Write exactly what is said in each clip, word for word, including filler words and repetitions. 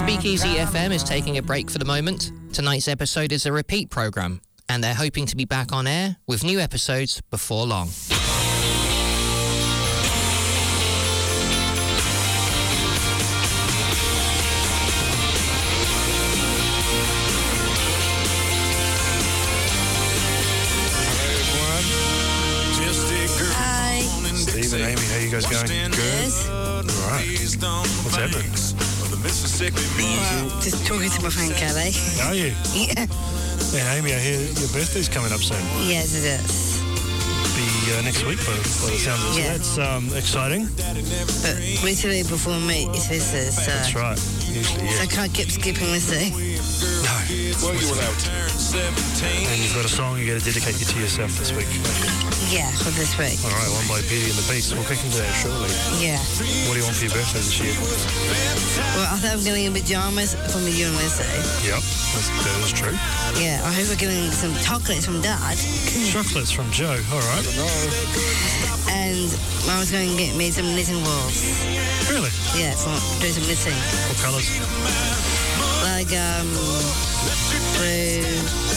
Speakeasy F M is taking a break for the moment. Tonight's episode is a repeat programme, and they're hoping to be back on air with new episodes before long. Hi. Steve and Amy, how you guys going? Good. All right. What's happening? Well, just talking to my friend Kelly. Are you? Yeah. And Amy, I hear your birthday's coming up soon. Yes, it is. Be uh, next week, by, by the sounds of it. Yeah. So that's um, exciting. But recently before me, it's this. So, That's right. Usually, so I yeah. can't keep skipping this day. No. Well, you allowed. And you've got a song you got to dedicate you to yourself this week. Yeah, for this week. All right, one by Beauty and the Beast. We'll kick into that shortly. Yeah. What do you want for your birthday this year? Well, I thought I'm getting pajamas from the university. Yep, that's, that is true. Yeah, I hope we're getting some chocolates from Dad. Chocolates from Joe. All right. And Mum was going to get me some knitting balls. Really? Yeah, for do some knitting. What colours? Like, um, blue.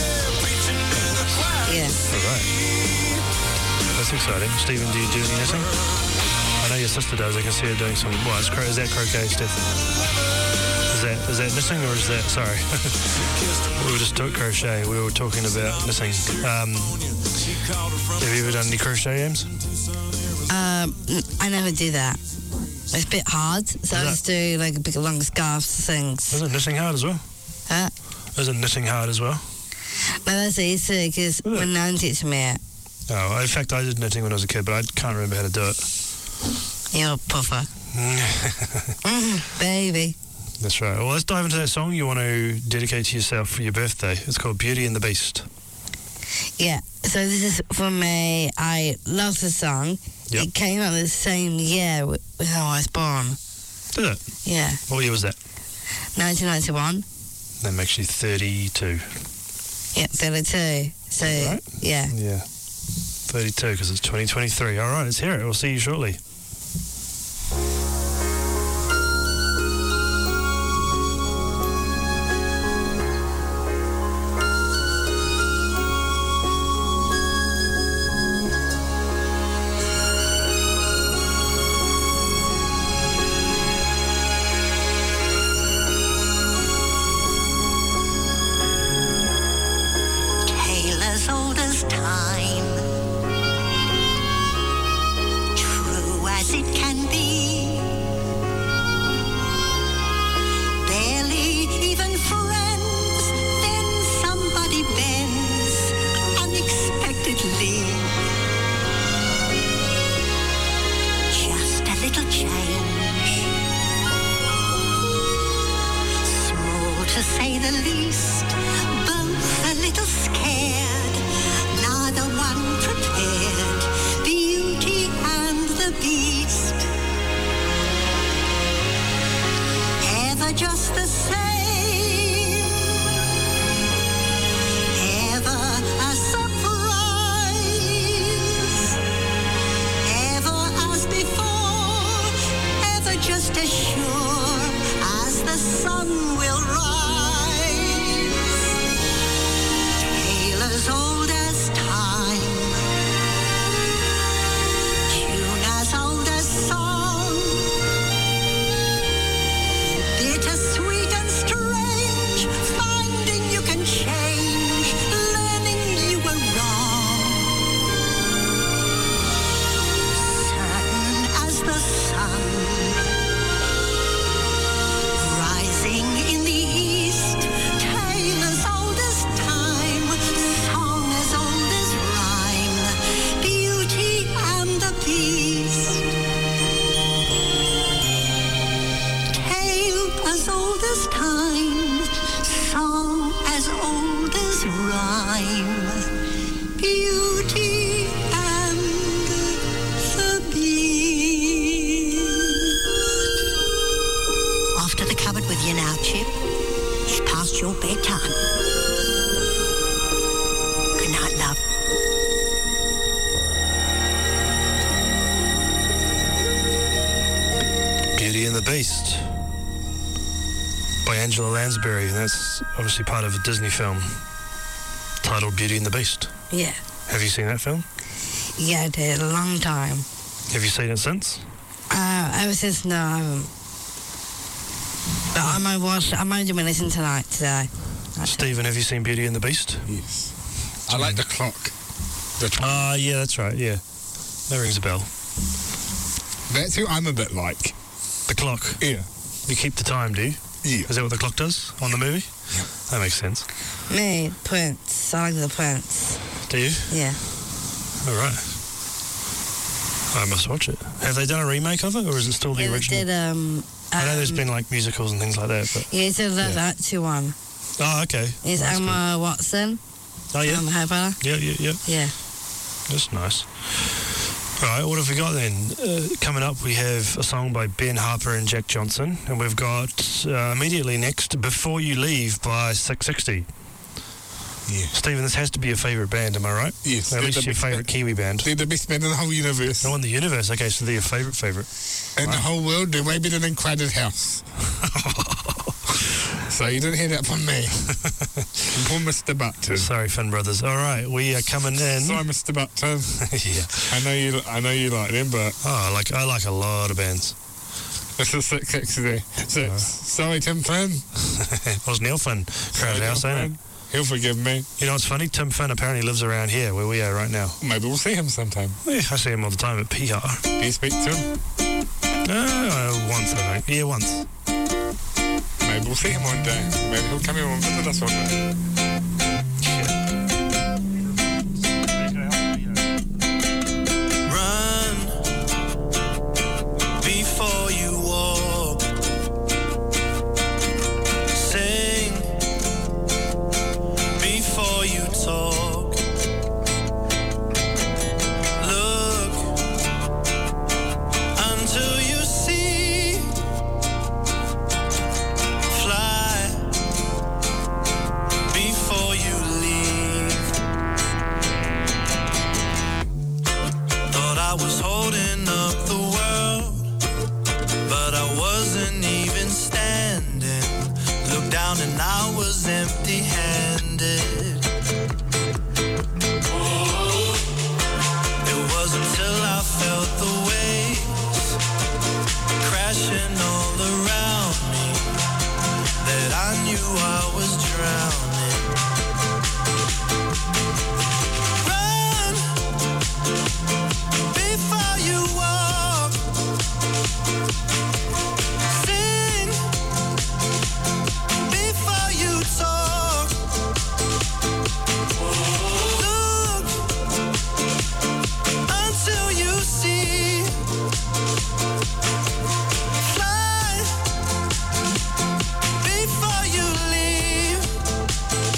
Yeah. All right. That's exciting. Stephen, do you do any knitting? I know your sister does. I can see her doing some. Well, is, cro- is that croquet, Steph? Is that is that knitting or is that? Sorry, we were just doing crochet. We were talking about knitting. Um, have you ever done any crochet, James? Um, I never do that. It's a bit hard, so I that- just do like big long scarves things. Isn't knitting hard as well? Huh? Isn't knitting hard as well? No, that's easy because my nan teach me it. Oh, in fact, I did knitting when I was a kid, but I can't remember how to do it. You're a puffer. Mm, baby. That's right. Well, let's dive into that song you want to dedicate to yourself for your birthday. It's called Beauty and the Beast. Yeah, so this is for me. I love the song. Yep. It came out the same year with, with how I was born. Did it? Yeah, What year was that? nineteen ninety-one. That makes you thirty-two. Yeah, thirty-two. So, Right. yeah. Yeah. thirty-two, because it's twenty twenty-three. All right, let's hear it. We'll see you shortly. Tale as old as time, true as it can be. Barely even friends, then somebody bends unexpectedly. Just a little change, small to say the least. Both a little scared, neither one prepared. Beauty and the Beast, ever just the same, ever a surprise, ever as before, ever just as sure as the sun will rise. Tale as old as time, tune as old as song, bittersweet and strange, finding you can change, learning you were wrong. Certain as the sun, rising in the east, tale as old as time, song as old as rhyme, Beauty and the Beast. Tale as old as time, song as old as rhyme, Beauty and the Beast. Off to the cupboard with you now, Chip. It's past your bedtime. Good night, love. Beauty and the Beast. by Angela Lansbury. And that's obviously part of a Disney film titled Beauty and the Beast. Yeah. Have you seen that film? Yeah, I did. A long time. Have you seen it since? Uh, ever since, no, I haven't. But I might watch, I might do my listen tonight, today. Stephen, have you seen Beauty and the Beast? Yes. I like the clock. The clock. Ah, uh, yeah, that's right, yeah. That rings a bell. That's who I'm a bit like. The clock? Yeah. You keep the time, do you? Yeah. Is that what the clock does on the movie? Yeah. That makes sense. Me, Prince. I like the Prince. Do you? Yeah. All right. I must watch it. Have they done a remake of it, or is it still the Yeah, they original? did, um... I know there's um, been like musicals and things like that, but... Yeah, it's a Love Yeah. Actually one. Oh, okay. It's That's Emma Watson. cool. Oh, yeah? Um, Harry Potter. Yeah, yeah, yeah. Yeah. That's nice. All right, what have we got then? Uh, coming up, we have a song by Ben Harper and Jack Johnson, and we've got uh, immediately next, Before You Leave by six sixty. Yeah. Stephen, this has to be your favourite band, am I right? Yes. Or at they're least the your best favourite band- Kiwi band. They're the best band in the whole universe. Oh, in the universe. Okay, so they're your favourite favourite. In the whole world, they're way better than Crowded House. So you didn't hear that from me. Poor Mister Button. Sorry, Finn Brothers. All right, we are coming in. Sorry, Mister Button. Yeah. I know you. I know you like them, but Oh, I like I like a lot of bands. this is six sixty. So, sorry, Tim Finn. It was Neil Finn, Crowded House, ain't it? He'll forgive me. You know, it's funny. Tim Finn apparently lives around here, where we are right now. Maybe we'll see him sometime. Yeah, I see him all the time at P R. Do you speak to him? Uh, once, I think. Yeah, once. Maybe we'll see him one day. Maybe he'll come here and visit us one day. Run before you walk. Sing before you talk. Look until you see. Fly before you leave. Thought I was holding up the world, but I wasn't even standing. Looked down and I was empty-handed. It wasn't until I felt the waves crashing all around me that I knew I was drowning. Run before you walk. Sing before you talk. Look until you see. Fly before you leave.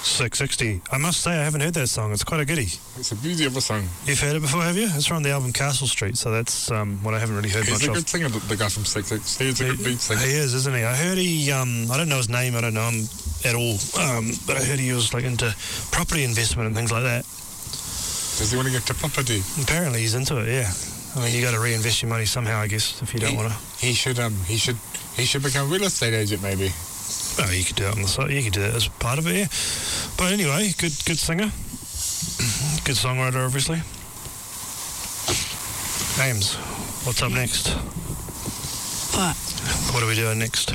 six sixty. I must say, I haven't heard that song. It's quite a goodie. It's a beauty of a song. You've heard it before, have you? It's from the album Castle Street, so that's um, what I haven't really heard He's much a of. good singer, the, the guy from six sixty. He's a good lead singer. He is, isn't he? I heard he, um, I don't know his name, I don't know him at all, um, but I heard he was like into property investment and things like that. Does he want to get to property? Apparently he's into it, yeah. I mean, you got to reinvest your money somehow, I guess, if you don't he, want to. He should, um, he should, he should become a real estate agent, maybe. Oh, you could do it on the side. You could do that as part of it, yeah. But anyway, good, good singer, good songwriter, obviously. James, what's up next? What? What are we doing next?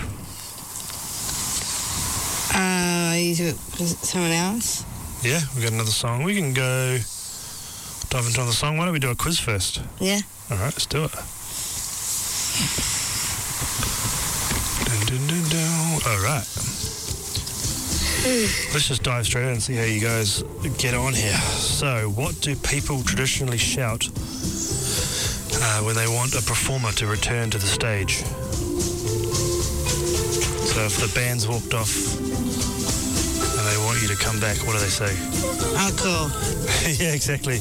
Uh, you do it with someone else? Yeah, we got another song. We can go dive into another song. Why don't we do a quiz first? Yeah. All right, let's do it. Dun, dun, dun, dun. All right. Let's just dive straight in and see how you guys get on here. So, what do people traditionally shout uh, when they want a performer to return to the stage? So, if the band's walked off and they want you to come back, what do they say? Uncle. Yeah, exactly.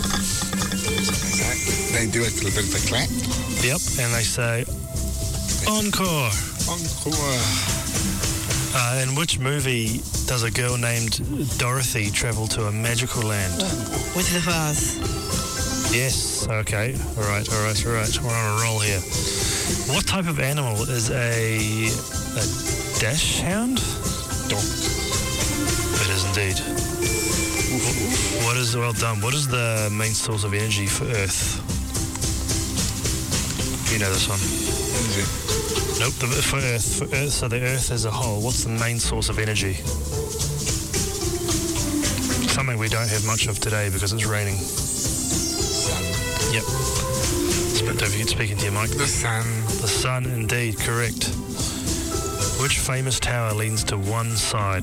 They do it with a bit of a clap. Yep, and they say, encore. Encore. Uh, in which movie does a girl named Dorothy travel to a magical land? With the Oz. Yes, okay. All right, all right, all right. We're on a roll here. What type of animal is a, a dash hound? Dog. It is indeed. What is, well done, what is the main source of energy for Earth? You know this one. Energy. Nope, the, for Earth, for Earth, so the Earth as a whole, what's the main source of energy? Something we don't have much of today because it's raining. Sun. Yep. Don't forget speaking to your mic. The sun. The sun, indeed, correct. Which famous tower leans to one side?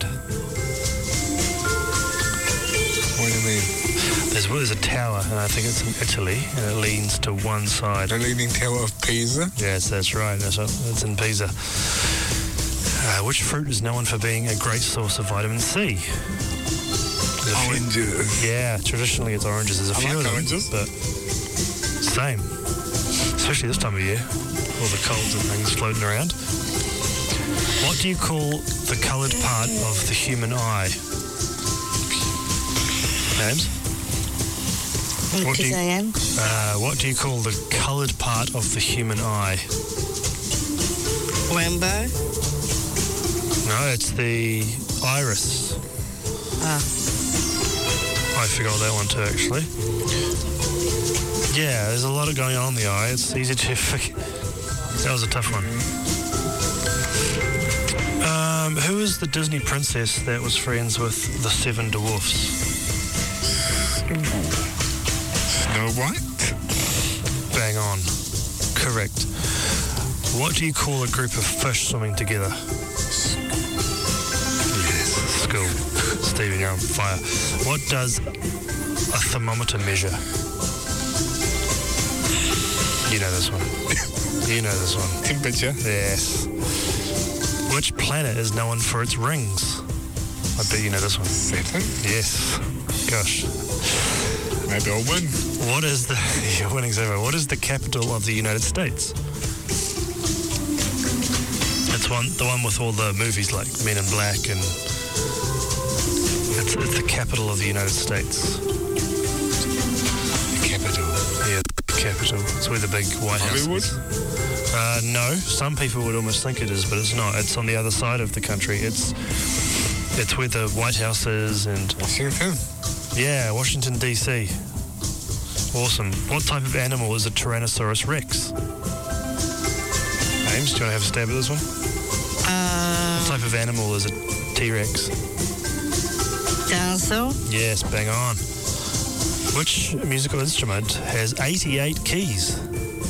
What do you mean? There's, there's a tower, and I think it's in Italy, and it leans to one side. The Leaning Tower of Pisa? Yes, that's right. That's it. It's in Pisa. Uh, which fruit is known for being a great source of vitamin C? There's a few- Oranges. Yeah, traditionally it's oranges. There's a I few like of them, oranges. but same. Especially this time of year, all the colds and things floating around. What do you call the coloured part of the human eye? Names? What do you, again? uh, what do you call the coloured part of the human eye? Rainbow? No, it's the iris. Ah. I forgot that one too, actually. Yeah, there's a lot of going on in the eye. It's easy to forget. That was a tough one. Um, who is the Disney princess that was friends with the Seven Dwarfs? Snow White? Bang on. Correct. What do you call a group of fish swimming together? Yes, school. Stephen, you're on fire. What does a thermometer measure? You know this one. You know this one. Temperature? Yes. Which planet is known for its rings? I bet you know this one. Saturn? Yes. Gosh. Maybe I'll win. What is the... You're winning so far. What is the capital of the United States? It's one, the one with all the movies like Men in Black and... It's, it's the capital of the United States. The capital. Yeah, the capital. It's where the big White House Hollywood? is. Uh, no, some people would almost think it is, but it's not. It's on the other side of the country. It's it's where the White House is, and Washington? yeah, Washington D C. Awesome. What type of animal is a Tyrannosaurus Rex? James, do you want to have a stab at this one? Uh, What type of animal is a T-Rex? dinosaur? Yes, bang on. Which musical instrument has eighty-eight keys?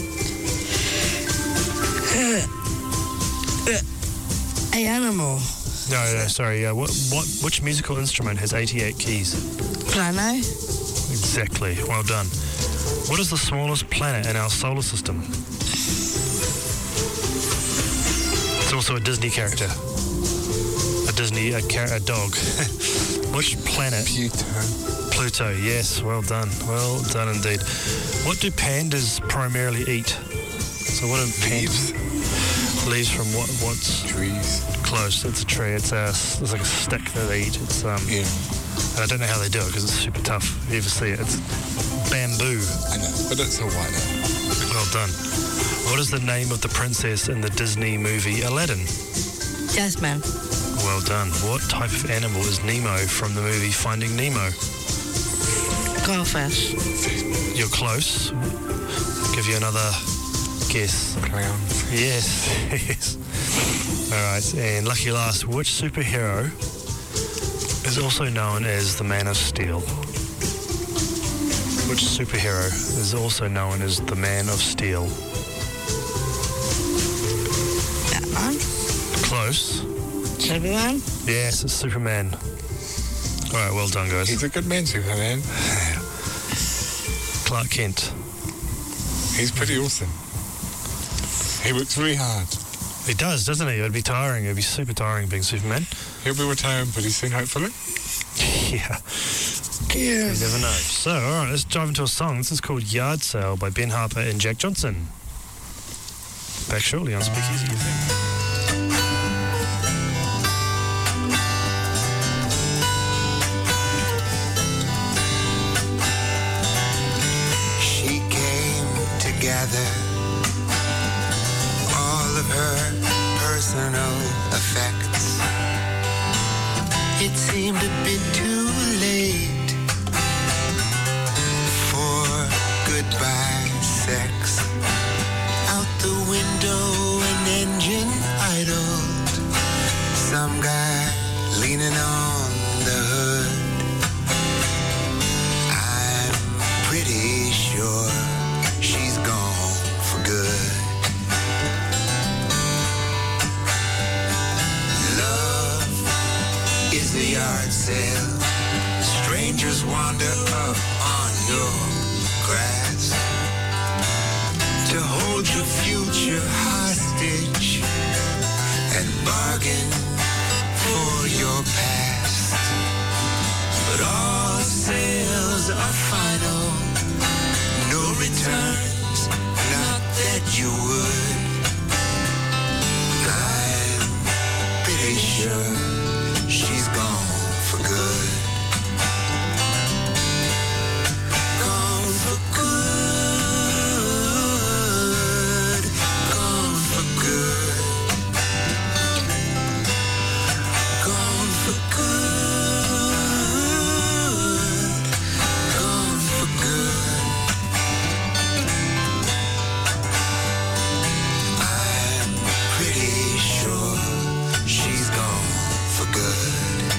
A animal. No, no, sorry. Uh, what, what, which musical instrument has eighty-eight keys? Piano? Exactly. Well done. What is the smallest planet in our solar system? It's also a Disney character. A Disney a, car- a dog. Which planet? Pluto. Pluto, yes, well done. Well done indeed. What do pandas primarily eat? So what are pandas? Leaves. Leaves from what? What's Trees. close? It's a tree. It's a, it's like a stick that they eat. It's um. Yeah. And I don't know how they do it because it's super tough. If you ever see it, it's bamboo. I know, but it's a white. Well done. What is the name of the princess in the Disney movie Aladdin? Jasmine. Well done. What type of animal is Nemo from the movie Finding Nemo? Goldfish. You're close. Give you another guess. Clown. Yes, yes. All right, and lucky last, which superhero is also known as the Man of Steel? Which superhero is also known as the Man of Steel? That one. Close. Superman. Yes, it's Superman. All right, well done, guys. He's a good man, Superman. Clark Kent. He's pretty awesome. He works really hard. He does, doesn't he? It'd be tiring. It'd be super tiring being Superman. He'll be retiring pretty soon, hopefully. Yeah. You never know. So, all right, let's dive into a song. This is called Yard Sale by Ben Harper and Jack Johnson. Back shortly on Speakeasy. She came together all of her personal effects. It seemed a bit too late for goodbye sex. Out the window, an engine idled. Some guy leaning on the hood. I'm pretty sure she's gone for good. Love is a yard sale. Strangers wander up on your grass to hold your future hostage and bargain for your past. But all sales are final, no returns, not that you would. I'm pretty sure she's gone for good. Gone for good. Gone for good. Gone for good. Gone for good. I'm pretty sure she's gone for good.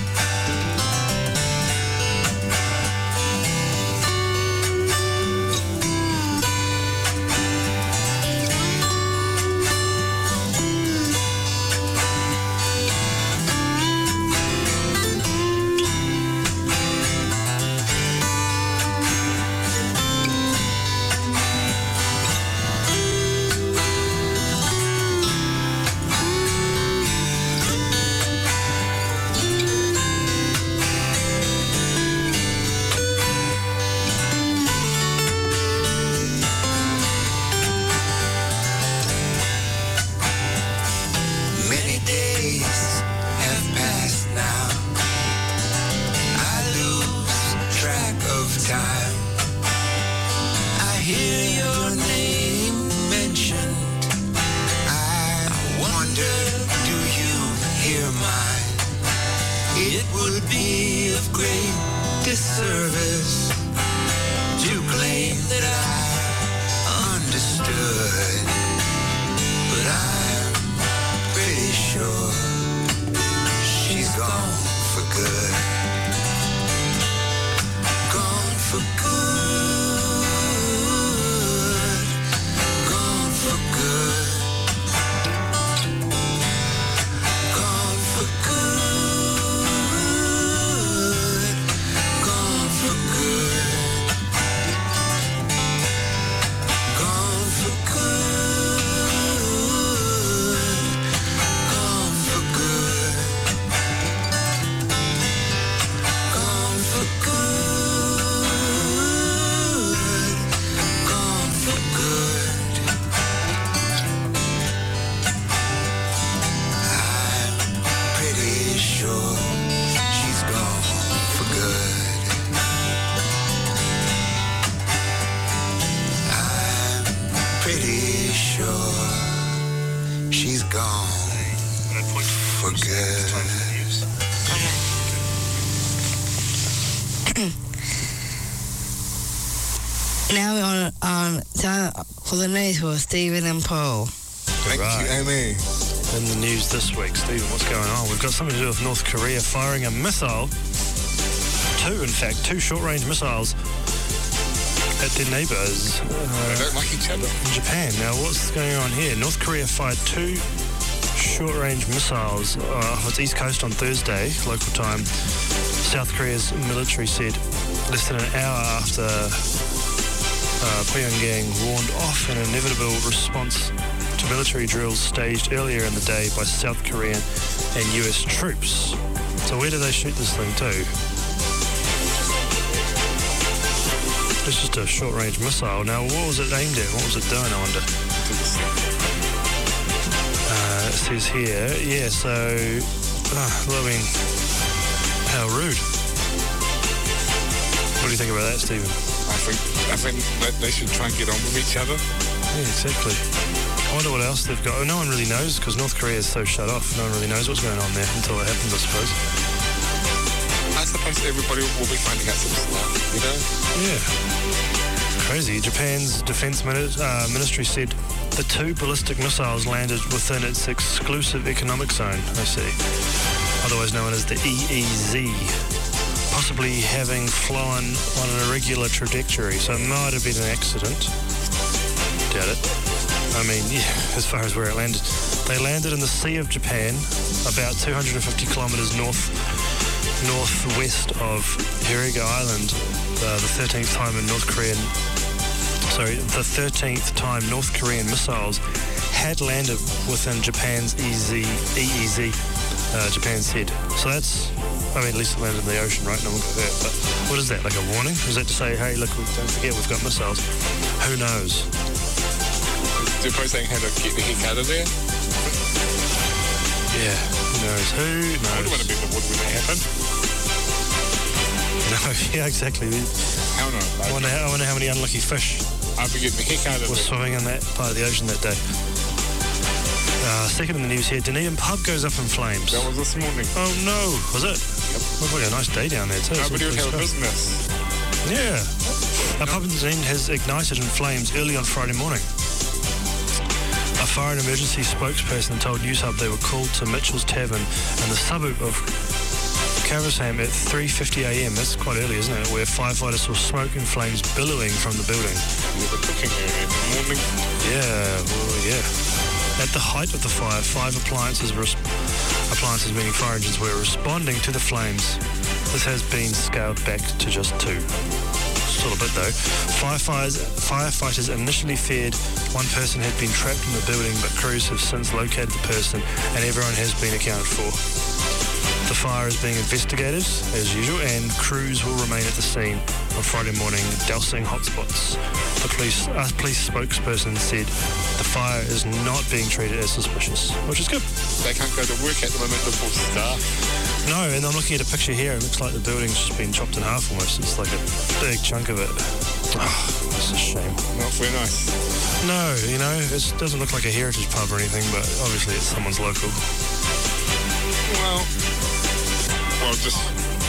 Many days have passed now. I lose track of time. I hear your name mentioned. I wonder, do you hear mine? It would be of great disservice to claim that I understood. But I'm pretty sure she's gone for good. Gone for good. Gone for good. Gone for good. Gone for good. Gone for good. Now we're on, on so for the news for Stephen and Paul. Thank Right. you, Amy. In the news this week, Stephen, what's going on? We've got something to do with North Korea firing a missile. Two, in fact, two short-range missiles at their neighbours They uh, don't like each other. in Japan. Now, what's going on here? North Korea fired two short-range missiles uh, off its east coast on Thursday, local time. South Korea's military said less than an hour after uh, Pyongyang warned off an inevitable response to military drills staged earlier in the day by South Korean and U S troops. So where did they shoot this thing to? It's just a short-range missile. Now, what was it aimed at? What was it doing, I wonder? Uh, it says here, yeah, so, uh, well, I mean, how rude. What do you think about that, Stephen? I think I think that they should try and get on with each other. Yeah, exactly. I wonder what else they've got. Oh, no one really knows because North Korea is so shut off. No one really knows what's going on there until it happens, I suppose. I suppose everybody will be finding out some stuff, you know? Yeah. Crazy. Japan's defense mini- uh, ministry said the two ballistic missiles landed within its exclusive economic zone, I see, otherwise known as the E E Z, possibly having flown on an irregular trajectory. So it might have been an accident. Doubt it. I mean, yeah, as far as where it landed. They landed in the Sea of Japan, about two hundred fifty kilometres north northwest of Hiriga Island, uh, the thirteenth time in North Korean, sorry, the thirteenth time North Korean missiles had landed within Japan's E E Z, uh, Japan said. So that's, I mean, at least it landed in the ocean, right? No one got hurt. But what is that, like a warning? Is that to say, hey, look, don't forget we've got missiles? Who knows? They're probably saying how to get the heck out of there. Yeah, who knows? Who I wouldn't want knows? to be in the water when that happened. No, yeah, exactly. Hell no. I wonder, how, I wonder how many unlucky fish I'd be getting the heck out of were there. swimming in that part of the ocean that day. Uh, second in the news here, Dunedin pub goes up in flames. That was this morning. Oh no, was it? Yep. Looked like a nice day down there too. Nobody would Some have a good stuff. business. Yeah. A pub in Dunedin has ignited in flames early on Friday morning. A fire and emergency spokesperson told Newshub they were called to Mitchell's Tavern in the suburb of Carversham at three fifty a m. That's quite early, isn't it? Where firefighters saw smoke and flames billowing from the building. You were cooking early in the morning. Yeah, well, yeah. At the height of the fire, five appliances, were, appliances meaning fire engines, were responding to the flames. This has been scaled back to just two. Still a bit though. Firefighters, firefighters initially feared one person had been trapped in the building, but crews have since located the person and everyone has been accounted for. The fire is being investigated, as usual, and crews will remain at the scene on Friday morning, dousing hotspots. The police, uh, police spokesperson said the fire is not being treated as suspicious, which is good. They can't go to work at the moment, the full staff. No, and I'm looking at a picture here. It looks like the building's just been chopped in half almost. It's like a big chunk of it. Oh, it's a shame. Not very nice. No, you know, it doesn't look like a heritage pub or anything, but obviously it's someone's local. Well, well, just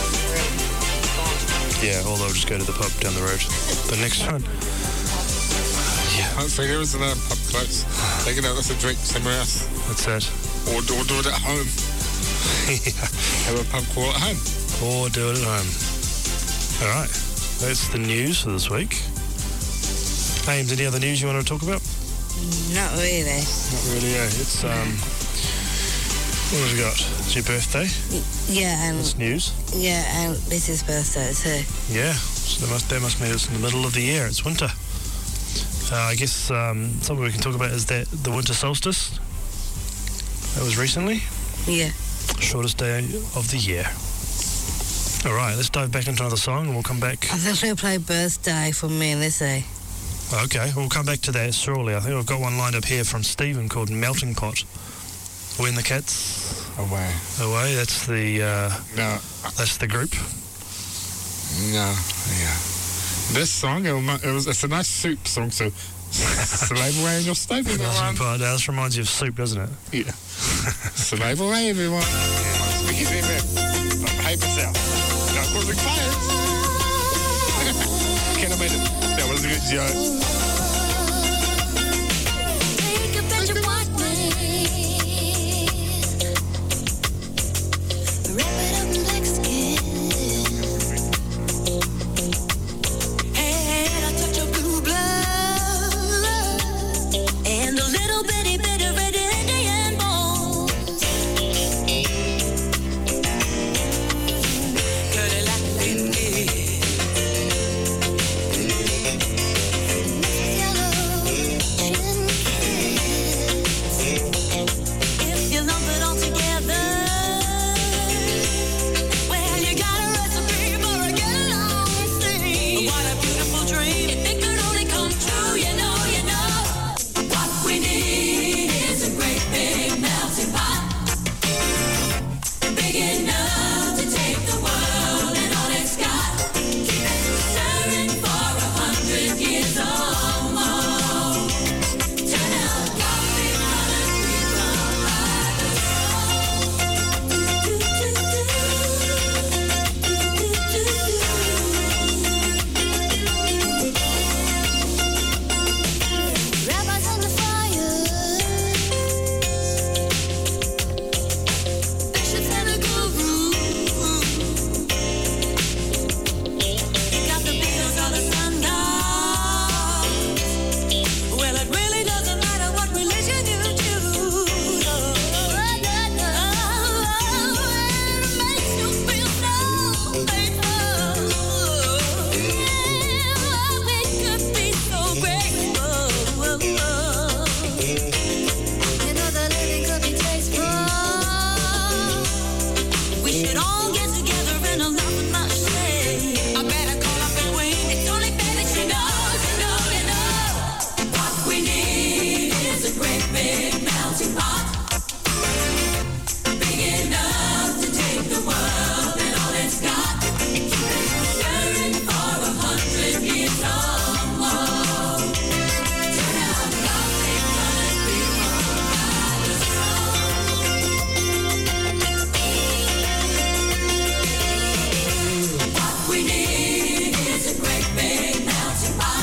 Yeah, or they'll just go to the pub down the road. The next one. Yeah, hopefully there is another pub close. They can have us a drink somewhere else, that's it. or, or do it at home. Yeah. Have a pub crawl at home. Or do it at home. All right, that's the news for this week. Ames, any other news you want to talk about? Not really. Not really, yeah. It's, um, what have we got? It's your birthday. Yeah, and That's news. yeah, and this is birthday too. Yeah, so that must, that must mean it's in the middle of the year. It's winter. Uh, I guess um, something we can talk about is that the winter solstice. That was recently. Yeah. Shortest day of the year. All right, let's dive back into another song and we'll come back. I think we'll play birthday for me and Lizzie. Okay, we'll come back to that shortly. I think I've got one lined up here from Stephen called Melting Pot. When the Cat's Away. Away, that's the uh, No, that's the group. no, yeah. This song, it was, it was it's a nice soup song, so slave away on your stove, Melting everyone. Pot. Now, this reminds you of soup, doesn't it? Yeah. Slave away, everyone. Speaking of them, paper cell. Not causing fires. Can I make it? That was a good good joke. Take a picture of me. Wrap it up in black skin. And a touch of blue blood. And a little bitty bit of red Indian bones. Curly like red yellow chin kiss. If you lump it all together, well, you got a recipe for a get-along thing. What a beautiful dream. If it could only come true, you know, you know. What we need is a great big melting pot. Big enough to take the world and all it's got. Keep it stirring for a hundred years or more. Turn out coffee colored people by the Rabbis on the fire, bishops and a guru. You got the Beatles or the Sundogs. Well, it really doesn't matter what religion you choose. Oh, it makes you feel so faithful. Yeah, we could be so grateful. You know the living could be tasteful. We should all get together and a lot of much say. I better call up and wait. It's only fair that she knows, you know, you know. What we need is a great big melting pot. Big enough to take the world and all it's got. Stirring for a hundred years or more. Turn out coffee colored people by the What we need is a great big melting pot.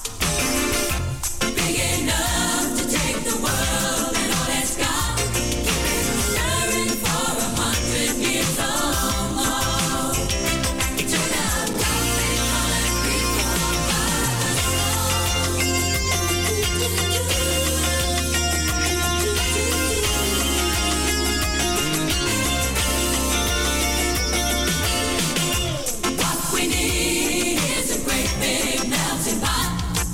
Big enough to take the world and all it's got. Stirring for a hundred years or more. Turn out coffee colored people by What we need is a great big melting pot.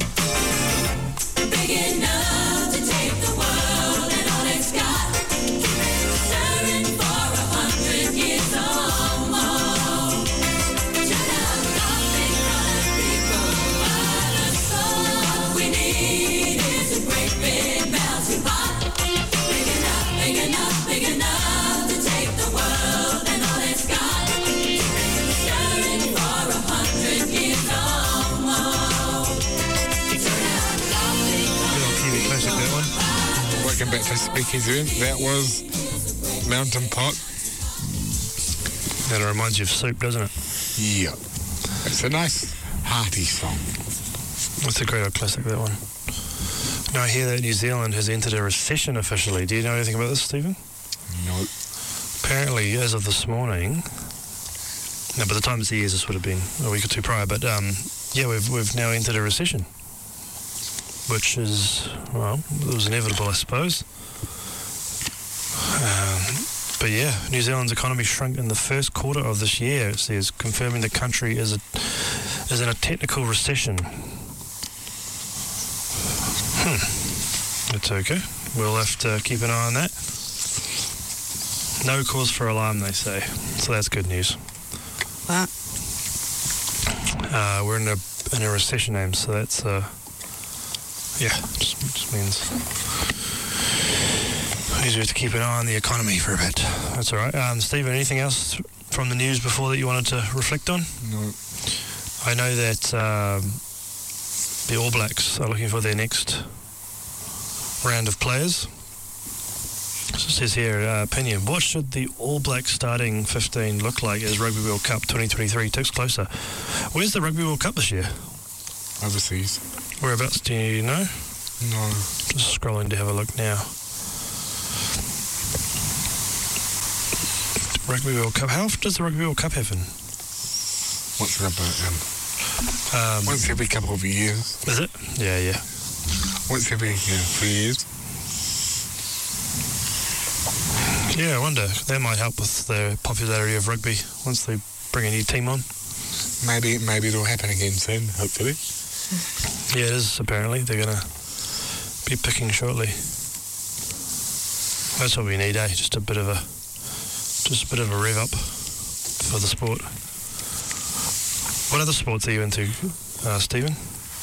Big enough to take the world and all it's got. Stirring for a hundred years or more. Turn out coffee colored people by the soul. What we need is a great big melting pot. Big enough, big enough, big enough to take the world and all it's got. Stirring for a hundred years or more. Turn out coffee Good old Kiwi classic, that one. Welcome back to Speakeasy. That was Mountain Pot. That reminds you of soup, doesn't it? Yeah. It's a nice, hearty song. It's a great old classic, that one. Now I hear that New Zealand has entered a recession officially. Do you know anything about this, Stephen? No. Apparently, as of this morning, now by the time it's the years, this would have been a week or two prior, but um, yeah, we've we've now entered a recession, which is, well, it was inevitable, I suppose. Um, but yeah, New Zealand's economy shrunk in the first quarter of this year, it says, confirming the country is a, is in a technical recession. Hmm. It's okay. We'll have to keep an eye on that. No cause for alarm, they say. So that's good news. What? Uh, we're in a in a recession, Ames, so that's uh, yeah, just, just means means we have to keep an eye on the economy for a bit. That's all right. Um, Stephen, anything else from the news before that you wanted to reflect on? No. I know that um, the All Blacks are looking for their next round of players. So it says here, uh, opinion, what should the All Blacks starting fifteen look like as Rugby World Cup twenty twenty-three ticks closer? Where's the Rugby World Cup this year? overseas. Whereabouts do you know? No. Just scrolling to have a look now. Rugby World Cup. How often does the Rugby World Cup happen? Once in about um, Um, once every couple of years. is it? Yeah, yeah. Once every yeah, three years. Yeah, I wonder. That might help with the popularity of rugby once they bring a new team on. Maybe maybe it'll happen again soon, hopefully. Yeah, it is, apparently. They're going to be picking shortly. That's what we need, eh? Just a bit of a just a bit of a rev up for the sport. What other sports are you into, uh, Stephen?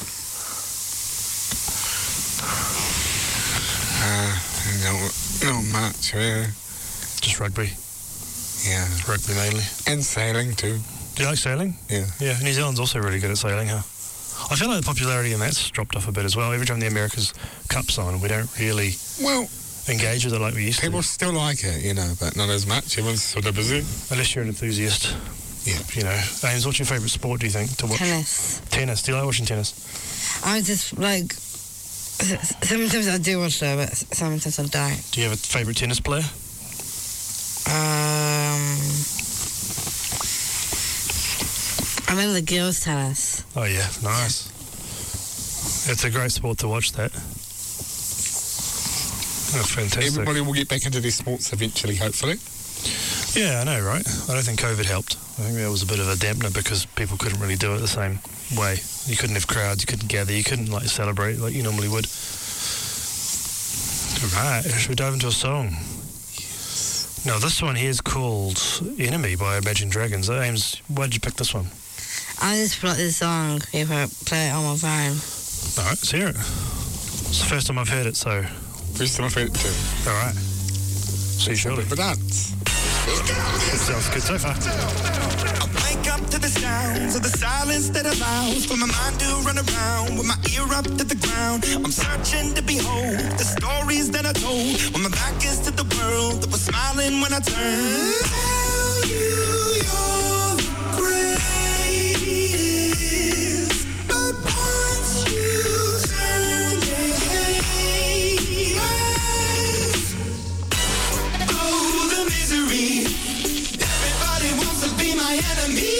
Uh, no, not much, really. Just rugby. Yeah. Rugby mainly. And sailing too. Do you like sailing? Yeah. Yeah, New Zealand's also really good at sailing, huh? I feel like the popularity in that's dropped off a bit as well. Every time the America's Cup's on, we don't really Well, engage with it like we used people to. still like it, you know, but not as much. Everyone's sort of busy. Unless you're an enthusiast. Yeah. You know. Ames, what's your favourite sport, do you think, to watch? Tennis. Tennis. Do you like watching tennis? I just like. Sometimes I do watch it, but sometimes I don't. Do you have a favourite tennis player? Um, I'm in the girls' tennis. Oh, yeah. Nice. It's a great sport to watch, that. Oh, fantastic. Everybody will get back into their sports eventually, hopefully. Yeah, I know, right? I don't think COVID helped. I think that was a bit of a dampener because people couldn't really do it the same way. You couldn't have crowds, you couldn't gather, you couldn't like celebrate like you normally would. Right, should we dive into a song? Now, this one here is called Enemy by Imagine Dragons. Ames, why did you pick this one? I just put this song if I play it on my phone. All right, let's hear it. It's the first time I've heard it, so... First time I've heard it too. All right. See you shortly. For dance. It sounds good so far. I wake up to the sounds of the silence that allows for my mind to run around with my ear up to the ground. I'm searching to behold the stories that I told when my back is to the world that was smiling when I turned. Tell you you're the greatest, but once you turn, they hate us. Oh, the misery. Everybody wants to be my enemy.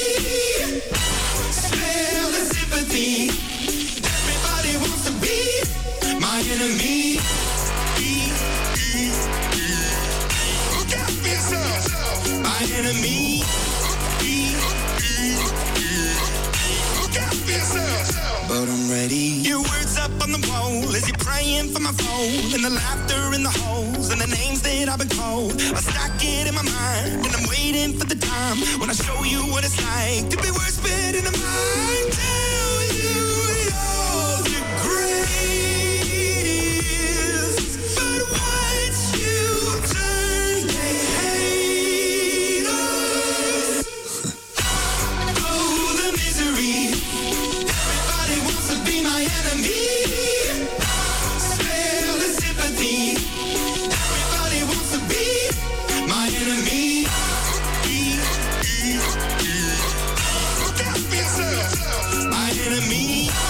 Smell the sympathy. Everybody wants to be my enemy. Look out for yourself. My enemy. Look out for yourself. But I'm ready. Your words up on the wall as you're praying for my phone, and the laughter in the holes and the names that I've been called. I stack it in my mind and I'm waiting for the time when I show you what it's like to be worse fit in the mind. Tell you you're the greatest, but once you turn, they hate us. Oh, the misery. Everybody wants to be my enemy. Spare the sympathy. Everybody wants to be my enemy. Look out for yourself. My enemy.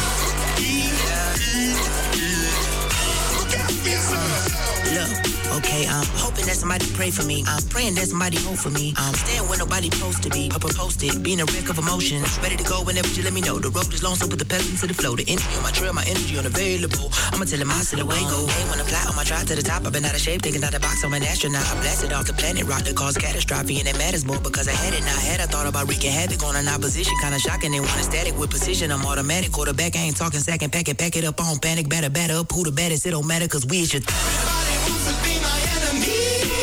Look out for yourself. Look, okay, I'm hoping that somebody pray for me. I'm praying that somebody hope for me. I'm staying where nobody supposed to be. Up and posted, being a wreck of emotions. Ready to go whenever you let me know. The road is long, so put the pedal into the flow. The energy on my trail, my energy unavailable. I'ma tell him I still away go. Hey, when I fly on my drive to the top, I've been out of shape, thinking out the box. I'm an astronaut. I blasted off the planet rock that caused catastrophe, and it matters more because I had it. Now I had I thought about wreaking havoc on an opposition. Kinda shocking, they want a static with precision. I'm automatic. Quarterback, I ain't talking second. Pack it, pack it up on panic. Batter, batter up. Who the baddest? It don't matter because we is your. Everybody wants to be my enemy.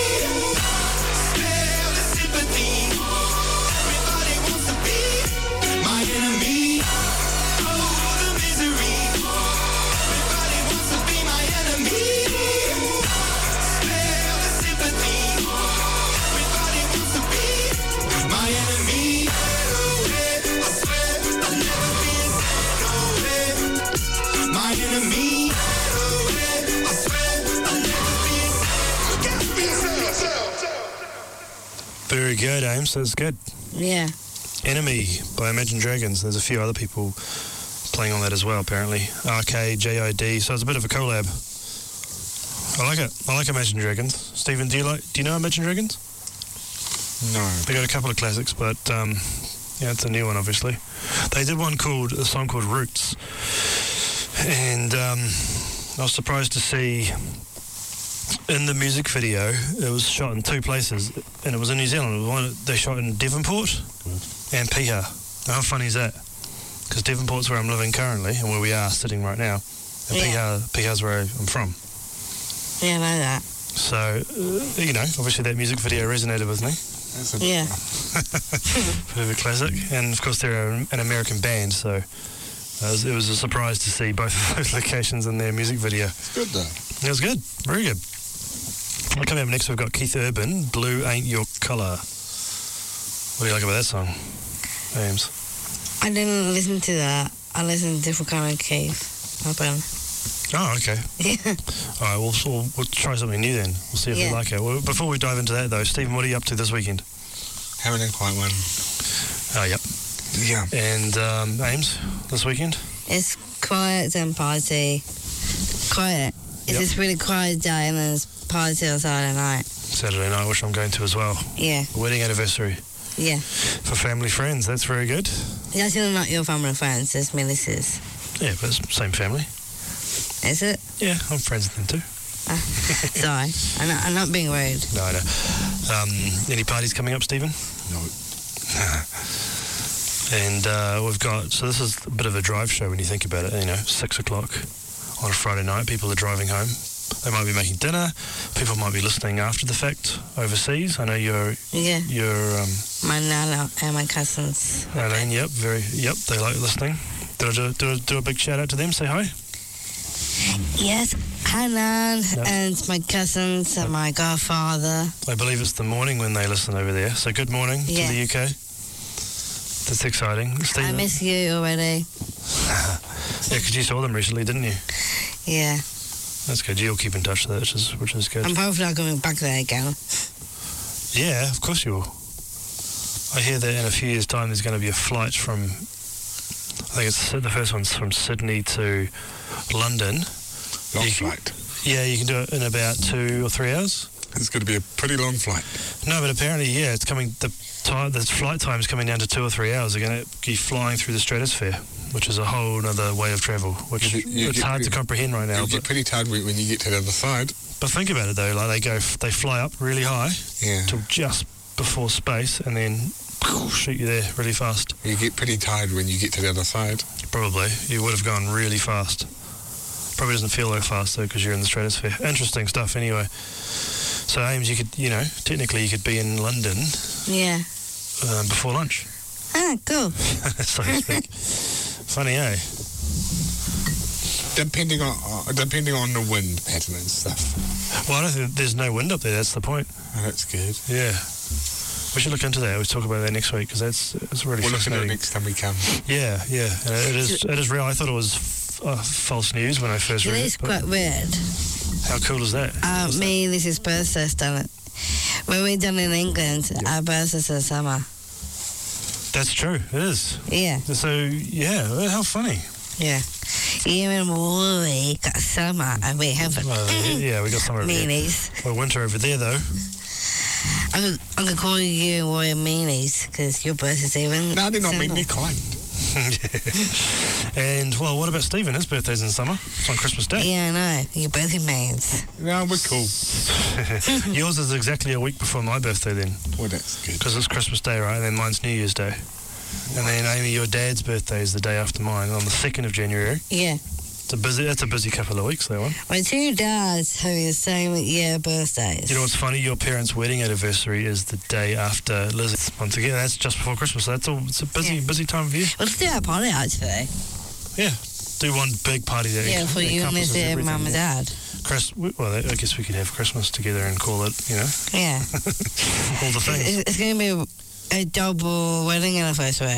Spare the sympathy. Everybody wants to be my enemy. Oh, the misery. Everybody wants to be my enemy. Spare the sympathy. Everybody wants to be my enemy. I swear I'll never be no way. My enemy. I swear I'll never be. Look out for yourself. Very good, Ames. That's good. Yeah. Enemy by Imagine Dragons. There's a few other people playing on that as well, apparently. R K, J I D, so it's a bit of a collab. I like it. I like Imagine Dragons. Stephen, do you like? Do you know Imagine Dragons? No. They got a couple of classics, but um, yeah, it's a new one, obviously. They did one called a song called Roots, and um, I was surprised to see in the music video it was shot in two places, and it was in New Zealand. It was one, they shot in Devonport and Piha. How funny is that? Because Devonport's where I'm living currently, and where we are sitting right now. And Yeah. Piha, Piha's where I'm from. Yeah, I know that. So, uh, you know, obviously that music video resonated with me. That's a, Yeah. Bit of a classic. And, of course, they're an American band, so it was, it was a surprise to see both of those locations in their music video. It's good though. It was good. Very good. Coming up next, we've got Keith Urban, Blue Ain't Your Colour. What do you like about that song, James? I didn't listen to that. I listened to different kind of Keith Urban. Oh, okay. Yeah. All right, we'll, we'll, we'll try something new then. We'll see if Yeah. we like it. Well, before we dive into that, though, Stephen, what are you up to this weekend? Having a quiet one. Oh, yep. Yeah. And um, Ames, this weekend? It's quiet and party. Quiet. It's Yep. this really quiet day and then it's party on Saturday night. Saturday night, which I'm going to as well. Yeah. A wedding anniversary Yeah. for family friends. That's very good. It's actually not your family and friends, it's Melissa's. Yeah, but it's the same family. Is it? Yeah, I'm friends with them too. Ah, sorry. I'm not, I'm not being rude. No, I know. Um, any parties coming up, Stephen? No. And uh, we've got, so this is a bit of a drive show when you think about it, you know, six o'clock on a Friday night, people are driving home. They might be making dinner, people might be listening after the fact overseas. I know you're, Yeah. you're, um, My nana and my cousins. Eileen, yep, very, yep, they like listening. Do I do, do, a- do a big shout out to them, say hi? Yes, Hanan Yep. and my cousins and my godfather. I believe it's the morning when they listen over there, so good morning Yeah. to the U K. That's exciting. I Stephen? miss you already. Yeah, because you saw them recently, didn't you? Yeah. That's good. You'll keep in touch with that, which is, which is good. I'm probably not going back there again. Yeah, of course you will. I hear that in a few years' time there's going to be a flight from, I think it's the first one's from Sydney to London. Long You- flight. Yeah, you can do it in about two or three hours. It's going to be a pretty long flight. No, but apparently, yeah, it's coming, the time, the flight time is coming down to two or three hours. They're going to be flying through the stratosphere, which is a whole other way of travel, which You- you it's get hard to pretty- comprehend right now. You get But, pretty tired when when you get to the other side. but think about it though, like they go, they fly up really high Yeah. till just before space and then shoot you there really fast. You get pretty tired when you get to the other side. Probably. You would have gone really fast. Probably doesn't feel that fast though because you're in the stratosphere. Interesting stuff anyway. So Ames, you could, you know, technically you could be in London Yeah. um, before lunch, Ah, cool. so to speak. Funny, eh? Depending on uh, depending on the wind pattern and stuff. Well, I don't think there's no wind up there. That's the point. Oh, that's good. Yeah. We should look into that. We'll talk about that next week because that's it's really We'll look at it fascinating. next time we come. Yeah, yeah. And it is it is real. I thought it was f- uh, false news when I first It read is it. but quite weird. how cool is that? Uh, me, this is birthdays done it. When we done in England, our birthdays in summer. That's true. It is. Yeah, So yeah, well, how funny. yeah. Even we got summer and we haven't. Well, yeah, we got some over here. Meanies. Well, winter over there though. I'm gonna, I'm gonna call you Royal Meanies because your birthday's even. No, they're not summer. mean, they're kind. Yeah. And well, what about Stephen? His birthday's in summer. It's on Christmas Day. Yeah, I know. Your birthday means. No, we're cool. Yours is exactly a week before my birthday then, Well, that's good. because it's Christmas Day, right? And then mine's New Year's Day. And then Amy, your dad's birthday is the day after mine, on the second of January. Yeah. It's a busy. That's a busy couple of weeks, that one. My two dads have the same year birthdays. You know what's funny? Your parents' wedding anniversary is the day after Lizzie's. Once again, that's just before Christmas. So that's all. It's a busy, Yeah. busy time of year. Let's do a party actually. Yeah. Do one big party that Yeah, for you and encompasses Lizzie and everything. mum and dad. Chris, well, I guess we could have Christmas together and call it, you know, Yeah. all the things. It's, it's going to be a, a double wedding anniversary.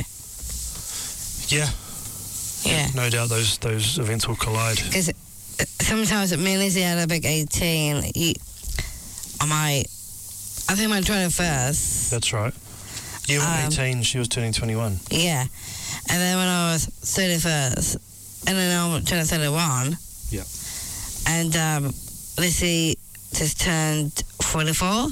Yeah, Yeah. no doubt those those events will collide. Because sometimes me and Lizzie had a big eighteen. You, on my, I think my twenty-first. That's right. You were Um, eighteen, she was turning twenty-one. Yeah. And then when I was thirty-first, and then I turned thirty-one. Yeah. And um, Lissy just turned forty-four.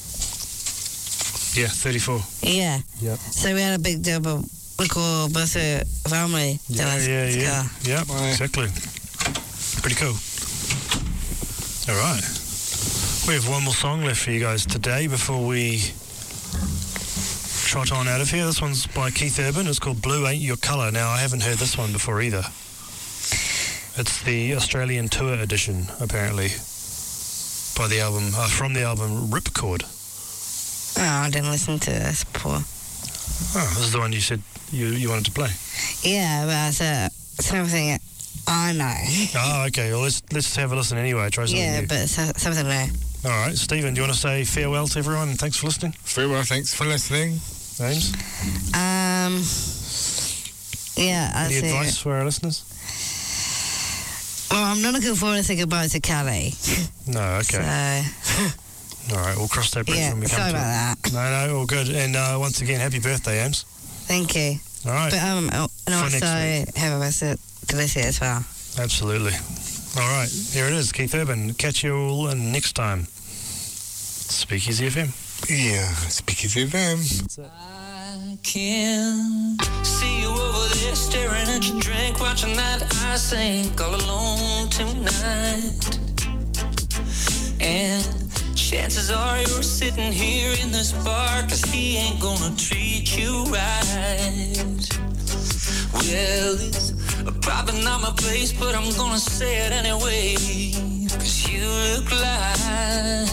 Yeah, thirty-four. Yeah. Yep. So we had a big double, little birthday family. Yeah, yeah, yeah. Yeah, exactly. Pretty cool. All right. We have one more song left for you guys today before we trot on out of here. This one's by Keith Urban. It's called Blue Ain't Your Colour. Now, I haven't heard this one before either. It's the Australian Tour edition, apparently, by the album, uh, from the album Ripcord. Oh, I didn't listen to this before. Oh, this is the one you said you, you wanted to play. Yeah, but it's uh, something I know. Oh, okay. Well, let's let's have a listen anyway. Try something Yeah, new. but it's uh, something new. All right, Stephen, do you want to say farewell to everyone? Thanks for listening. Farewell, thanks for listening. James? Um, yeah, I Any see. advice for our listeners? Well, I'm not looking forward to say goodbye to Callie. No, okay. So, all right, we'll cross that bridge yeah, when we come sorry to about it. No, no, all good. And uh, once again, happy birthday, Ames. thank you. All right. But um, and For also next have a rest of delicious as well. Absolutely. All right, here it is, Keith Urban. Catch you all next time. Speakeasy F M. Yeah, Speakeasy F M. I can see you over there staring at your drink, watching that I sink all alone tonight. And chances are you're sitting here in this bar, 'cause he ain't gonna treat you right. Well, it's probably not my place, but I'm gonna say it anyway, 'cause you look like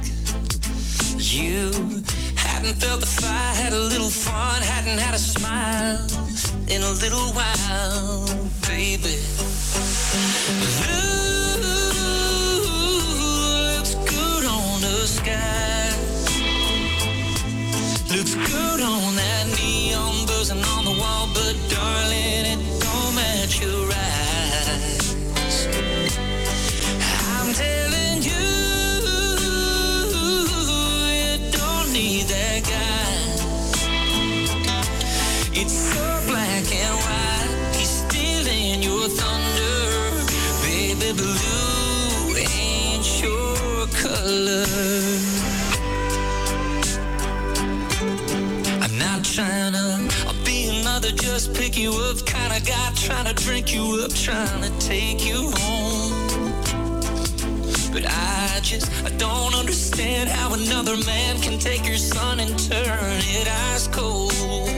you hadn't felt the fire, had a little fun, hadn't had a smile in a little while, baby. Blue looks good on the sky, looks good on that neon buzzing on the wall, but darling, it don't match your eyes. I'm telling you, need that guy. It's so black and white, he's stealing your thunder. Baby, blue ain't your color. I'm not trying to be another just pick you up kind of guy, trying to drink you up, trying to take you home. But I just, I don't understand how another man can take your sun and turn it ice cold.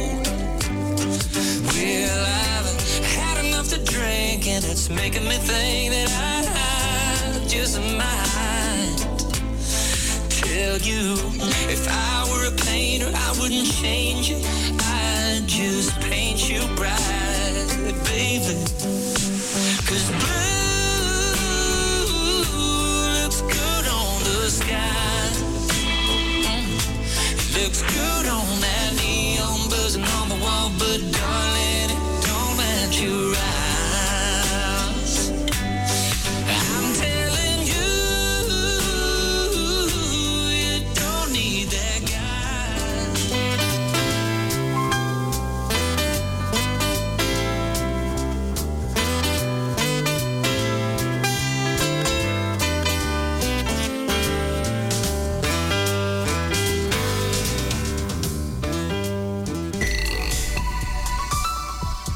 Well, I've had enough to drink, and it's making me think that I just might tell you, if I were a painter, I wouldn't change it. I'd just paint you bright, baby. 'Cause blue sky, mm. Looks good on that neon buzzing on the wall, but dark.